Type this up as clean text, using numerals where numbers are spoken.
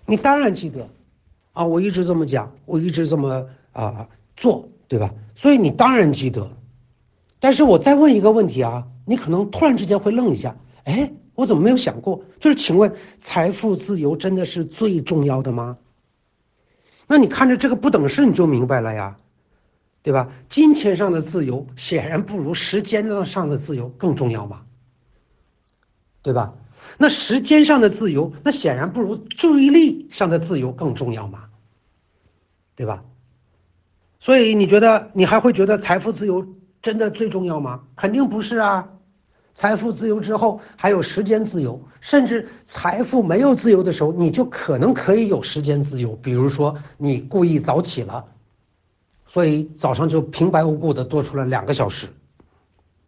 你当然记得啊，我一直这么讲，我一直这么做，对吧？所以你当然记得。但是我再问一个问题啊，你可能突然之间会愣一下，哎，我怎么没有想过？就是请问，财富自由真的是最重要的吗？那你看着这个不等式，你就明白了呀，对吧？金钱上的自由显然不如时间上的自由更重要嘛，对吧？那时间上的自由，那显然不如注意力上的自由更重要嘛，对吧？所以你觉得你还会觉得财富自由真的最重要吗？肯定不是啊。财富自由之后还有时间自由，甚至财富没有自由的时候，你就可能可以有时间自由。比如说你故意早起了，所以早上就平白无故的多出了2个小时。